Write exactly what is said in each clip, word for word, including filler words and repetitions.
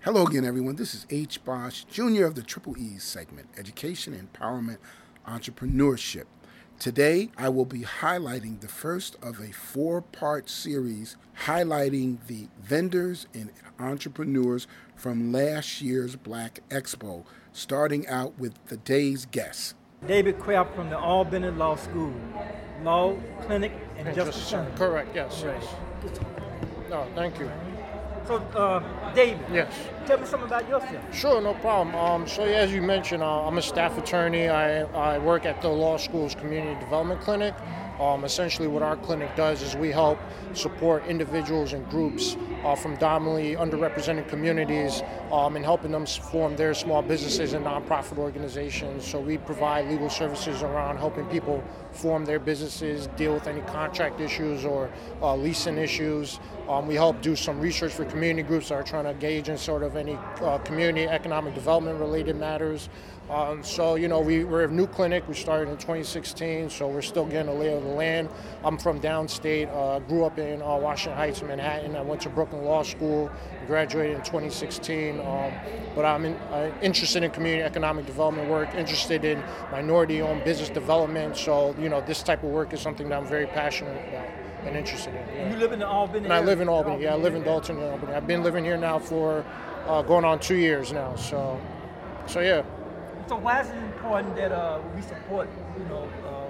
Hello again, everyone. This is H. Bosch, Junior of the Triple E's segment, Education, Empowerment, Entrepreneurship. Today, I will be highlighting the first of a four-part series highlighting the vendors and entrepreneurs from last year's Black Expo, starting out with the day's guests. David Kraft from the Albany Law School, Law Clinic and And Justice Justice Center. Center. Correct, yes, Right. yes. No, thank you. So, uh, David, Yes. tell me something about yourself. Sure, no problem. Um, so, yeah, as you mentioned, uh, I'm a staff attorney. I, I work at the law school's community development clinic. Um, essentially, what our clinic does is we help support individuals and groups uh, from dominantly underrepresented communities um, and helping them form their small businesses and nonprofit organizations. So we provide legal services around helping people form their businesses, deal with any contract issues or uh, leasing issues. Um, we help do some research for community groups that are trying to engage in sort of any uh, community economic development related matters. Um, so, you know, we, we're a new clinic. We started in twenty sixteen, so we're still getting a lay of the land. I'm from downstate, uh, grew up in uh, Washington Heights, Manhattan. I went to Brooklyn Law School, graduated in twenty sixteen. Um, but I'm in, uh, interested in community economic development work, interested in minority-owned business development. So, you know, this type of work is something that I'm very passionate about and interested in. Yeah. And you live in the Albany And I area? live in Albany. Yeah, I live in Dalton, Albany. I've been living here now for uh, going on two years now. So, so yeah. So why is it important that uh, we support, you know,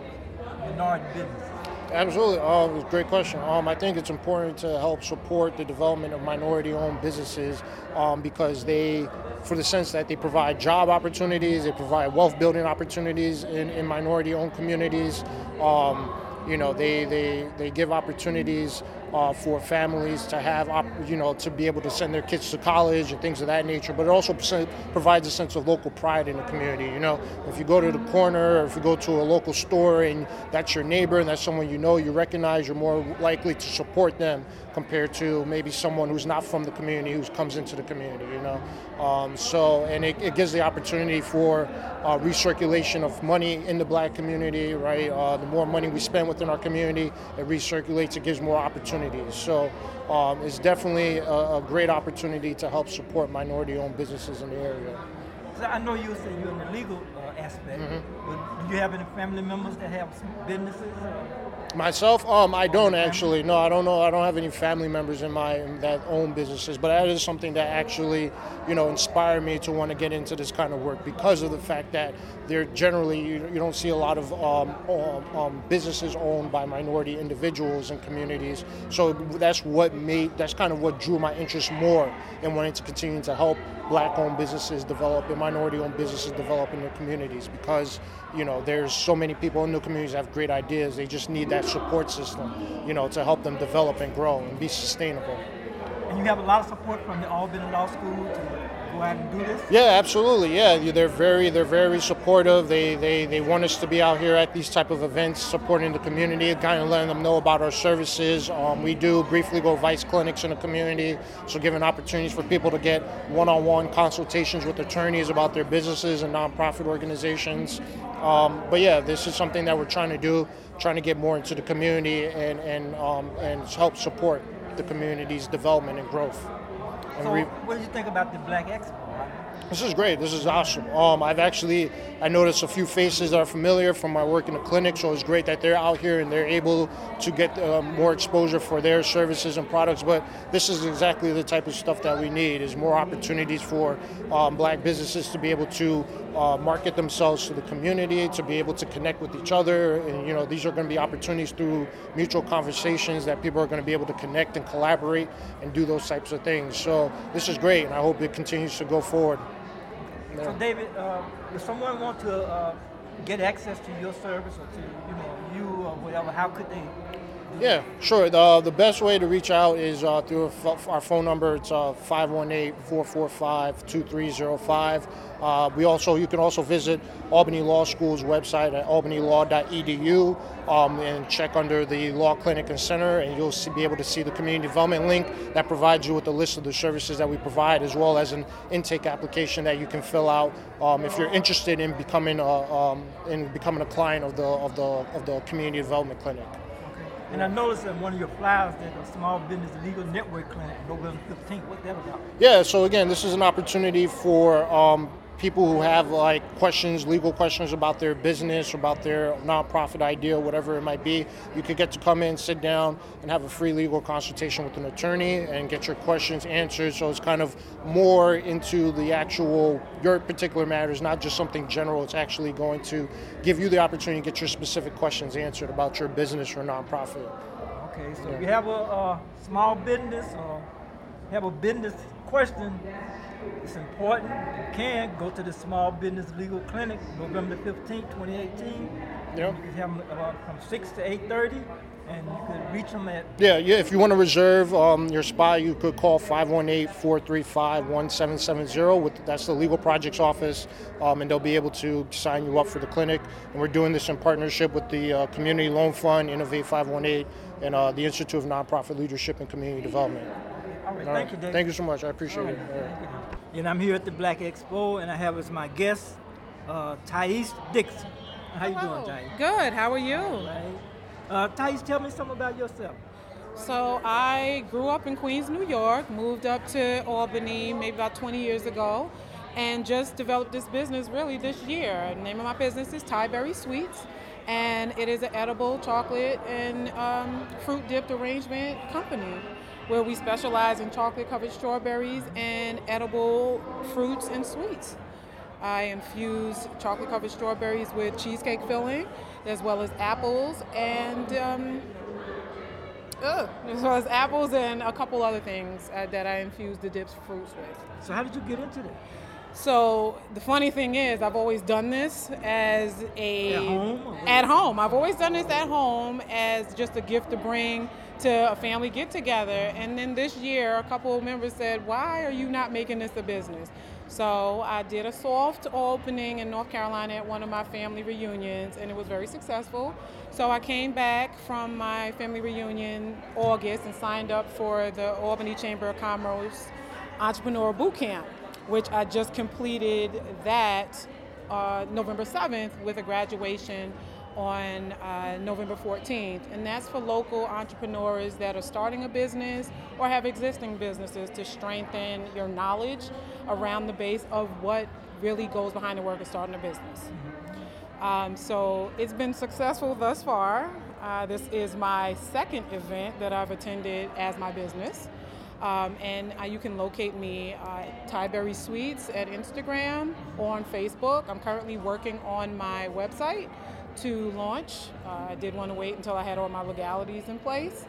uh, minority businesses? Absolutely. Oh, it was a great question. Um, I think it's important to help support the development of minority-owned businesses um, because they, for the sense that they provide job opportunities, they provide wealth-building opportunities in, in minority-owned communities. Um, you know, they, they, they give opportunities uh, for families to have, op- you know, to be able to send their kids to college and things of that nature. But it also pre- provides a sense of local pride in the community. You know, if you go to the corner or if you go to a local store and that's your neighbor and that's someone you know, you recognize, you're more likely to support them compared to maybe someone who's not from the community who comes into the community, you know. Um, so, and it, it gives the opportunity for uh, recirculation of money in the black community, right? Uh, the more money we spend within our community, it recirculates, it gives more opportunities. So um, it's definitely a, a great opportunity to help support minority-owned businesses in the area. So I know you said you're in the legal uh, aspect, but do you have any family members that have some businesses? Myself, um, I don't actually. No, I don't know. I don't have any family members in my that own businesses, but that is something that actually, you know, inspired me to want to get into this kind of work because of the fact that they're generally you, you don't see a lot of um, um, um, businesses owned by minority individuals and communities. So that's what made that's kind of what drew my interest more in wanting to continue to help black-owned businesses develop and minority-owned businesses develop in their communities because, you know, there's so many people in the communities that have great ideas. They just need that support system, you know, to help them develop and grow and be sustainable. And you have a lot of support from the Albany Law School to go out and do this? Yeah, absolutely. Yeah, they're very they're very supportive. They they they want us to be out here at these type of events, supporting the community, kind of letting them know about our services. Um, we do brief legal advice clinics in the community, so giving opportunities for people to get one-on-one consultations with attorneys about their businesses and nonprofit organizations. Um, but yeah, this is something that we're trying to do, trying to get more into the community and and um, and help support the community's development and growth. And So re- what do you think about the Black Expo? This is great. This is awesome. Um, I've actually, I noticed a few faces that are familiar from my work in the clinic, so it's great that they're out here and they're able to get uh, more exposure for their services and products. But this is exactly the type of stuff that we need, is more opportunities for um, black businesses to be able to uh, market themselves to the community, to be able to connect with each other. And, you know, these are going to be opportunities through mutual conversations that people are going to be able to connect and collaborate and do those types of things. So this is great, and I hope it continues to go forward. So David, uh, if someone wants to uh, get access to your service or to you know you or whatever, how could they? Yeah, sure. The, the best way to reach out is uh, through our phone number. It's uh, five one eight, four four five, two three zero five. Uh, we also you can also visit Albany Law School's website at albany law dot e d u um, and check under the Law Clinic and Center, and you'll see, be able to see the community development link that provides you with a list of the services that we provide, as well as an intake application that you can fill out um, if you're interested in becoming a um, in becoming a client of the of the of the Community Development Clinic. And I noticed in one of your flyers that a small business legal network clinic, November fifteenth. What's that about? Yeah, so again, this is an opportunity for um, people who have like questions, legal questions about their business, about their nonprofit idea, whatever it might be. You could get to come in, sit down, and have a free legal consultation with an attorney and get your questions answered. So it's kind of more into the actual, your particular matters, not just something general. It's actually going to give you the opportunity to get your specific questions answered about your business or nonprofit. Okay, so if you have a, a small business or have a business question, it's important. You can go to the Small Business Legal Clinic, November fifteenth, twenty eighteen. Yep. You can have them about from six to eight thirty, and you could reach them at. Yeah, yeah. If you want to reserve um, your spot, you could call five one eight, four three five, one seven seven zero. With, that's the Legal Projects Office, um, and they'll be able to sign you up for the clinic. And we're doing this in partnership with the uh, Community Loan Fund, Innovate five one eight, and uh, the Institute of Nonprofit Leadership and Community Development. All right, All thank right. you, Dave. Thank you so much. I appreciate All it. right, All right. thank you. And I'm here at the Black Expo, and I have as my guest uh, Thais Dixon. How you Hello. doing, Thais? Good. How are you? Right. Uh, Thais, tell me something about yourself. So I grew up in Queens, New York, moved up to Albany maybe about twenty years ago, and just developed this business really this year. The name of my business is Thai Berry Sweets, and it is an edible chocolate and um, fruit dipped arrangement company where we specialize in chocolate covered strawberries and edible fruits and sweets. I infuse chocolate covered strawberries with cheesecake filling, as well as apples and um, ugh, as well as apples and a couple other things uh, that I infuse the dips fruits with. So how did you get into that? So the funny thing is, I've always done this as a At home? at home. I've always done this at home as just a gift to bring to a family get together. And then this year, a couple of members said, "Why are you not making this a business?" So I did a soft opening in North Carolina at one of my family reunions, and it was very successful. So I came back from my family reunion August and signed up for the Albany Chamber of Commerce Entrepreneur Boot Camp, which I just completed that uh, November seventh with a graduation on uh, November fourteenth. And that's for local entrepreneurs that are starting a business or have existing businesses to strengthen your knowledge around the base of what really goes behind the work of starting a business. Um, so it's been successful thus far. Uh, this is my second event that I've attended as my business. Um, and uh, you can locate me uh, at Thai Berry Sweets at Instagram or on Facebook. I'm currently working on my website to launch. Uh, I did want to wait until I had all my legalities in place.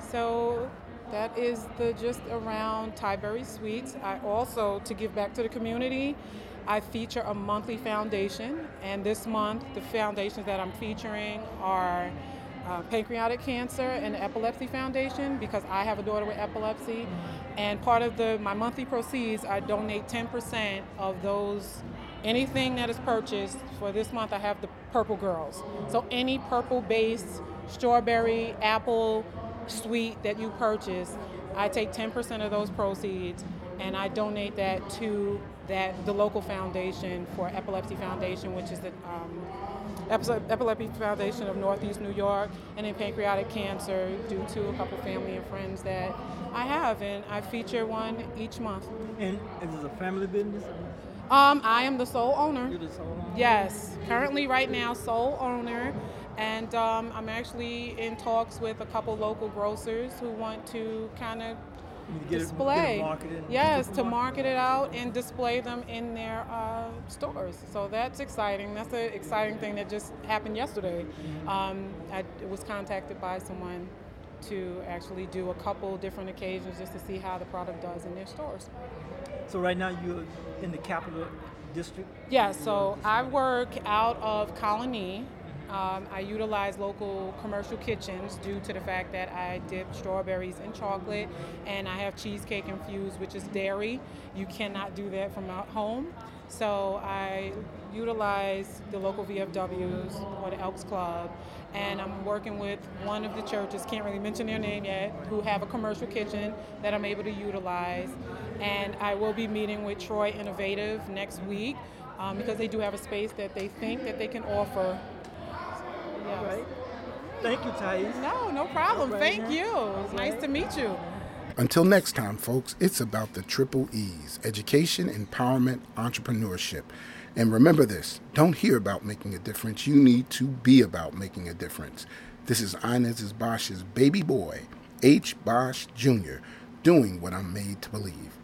So that is the gist around Thai Berry Sweets. I also, to give back to the community, I feature a monthly foundation, and this month the foundations that I'm featuring are Uh, pancreatic cancer and epilepsy foundation, because I have a daughter with epilepsy, and part of the my monthly proceeds, I donate ten percent of those, anything that is purchased. For this month I have the Purple Girls, so any purple based strawberry apple sweet that you purchase, I take ten percent of those proceeds and I donate that to that the local foundation for Epilepsy Foundation, which is the um, Epilepsy Foundation of Northeast New York, and then pancreatic cancer due to a couple family and friends that I have, and I feature one each month. And is this a family business? Um, I am the sole owner. You're the sole owner? Yes, currently right now sole owner, and um, I'm actually in talks with a couple local grocers who want to kind of Get display. It, get it marketed, yes, to market. market it out and display them in their uh, stores. So that's exciting. That's an exciting thing that just happened yesterday. Mm-hmm. Um, I was contacted by someone to actually do a couple different occasions just to see how the product does in their stores. So right now you're in the Capital District? Yeah, so I work out of Colony. Um, I utilize local commercial kitchens due to the fact that I dip strawberries in chocolate, and I have cheesecake infused, which is dairy. You cannot do that from at home. So I utilize the local V F Ws or the Elks Club, and I'm working with one of the churches, can't really mention their name yet, who have a commercial kitchen that I'm able to utilize. And I will be meeting with Troy Innovative next week um, because they do have a space that they think that they can offer. Yes. Right. Thank you, Thais. No, no problem. Right, Thank man. you. It's nice to meet you. Until next time, folks, it's about the triple E's: education, empowerment, entrepreneurship. And remember this, don't hear about making a difference. You need to be about making a difference. This is Inez Bosch's baby boy, H. Bosch Junior, doing what I'm made to believe.